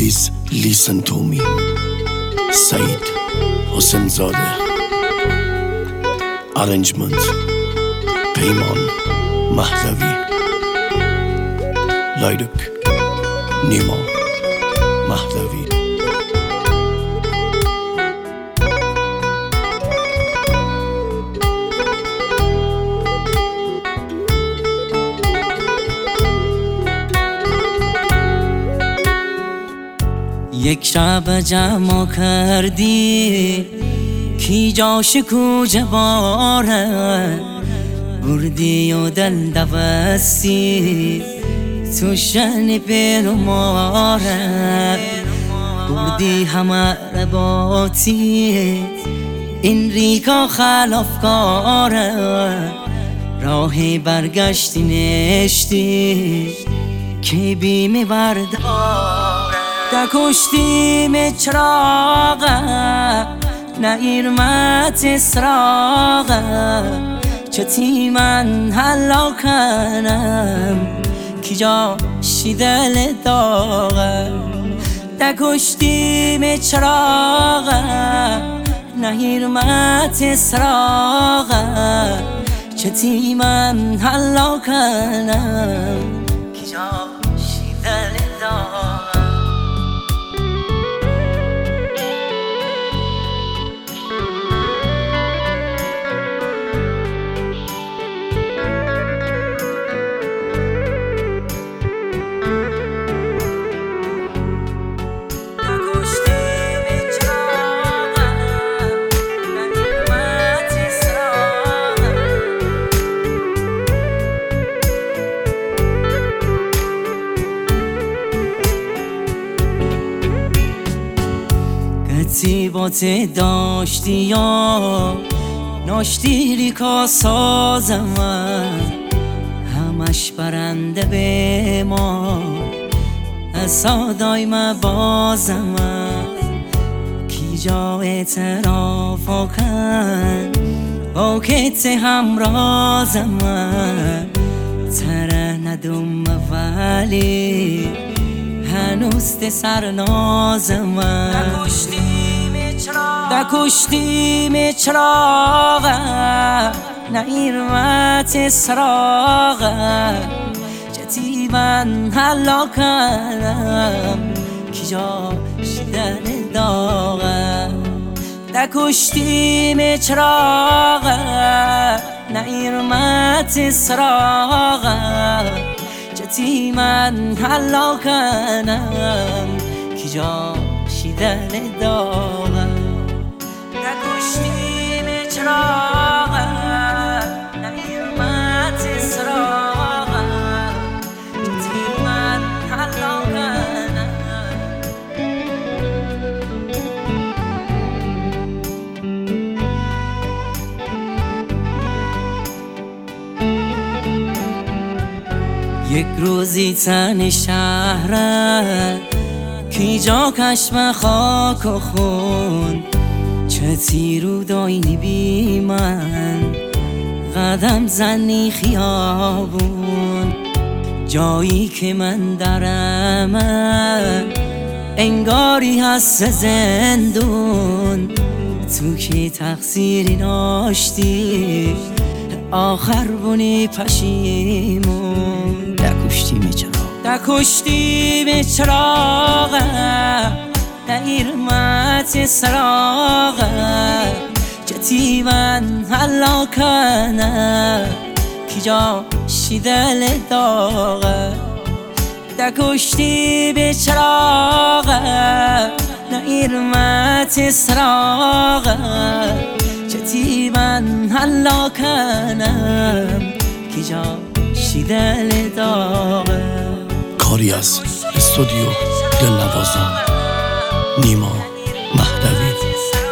Please listen to me. Said Hossein Zade. Arrangement Peyman Mahdavi. Lyric Nima Mahdavi. یک شب جمع کردی کی جاش کوجه باره بردی و دل دوستی تو شن پیرو ماره بردی همه رباطی این ریکا خلافکاره راهی برگشتی نشتی که بیمی برداره دکشتیم چراغه نه ایرمت اسراغه چتی من حلا کنم کی جاشی دل داغه دکشتیم چراغه نه ایرمت اسراغه چتی من حلا کنم کی جاشی دل داغه قطیبات داشتی یا ناشتی ریکا سازم همش برنده به ما صدای مبازم کی جا اعتراف کن با کت همرازم تره ندوم ولی هنوز ده سر نازم دکشتیم چراغه نه ایرمت اسراغه چتی من حلا کنم کی جاش دل داغه دکشتیم چراغه نه ایرمت اسراغه چتی من حلا کنم کی جاشی دل داغه دکشتیم چراغه نه ایرمت اسراغه چتی من حلا کنم یک روزی تن شهره کی جا کشم خاک و خون چتی رو داینی بی من قدم زنی خیابون جایی که من درم انگاری هست زندون تو که تقصیری داشتی آخر بونی پشیمون دکشتیم چراغه نه ایرمت اسراغه چتی من حلا کنم کی جاشی دل داغه دکشتیم چراغه نه ایرمت اسراغه چتی من حلا کنم کی جاشی دل داغه کاری از استودیو دلنوازان نیما مهدوی.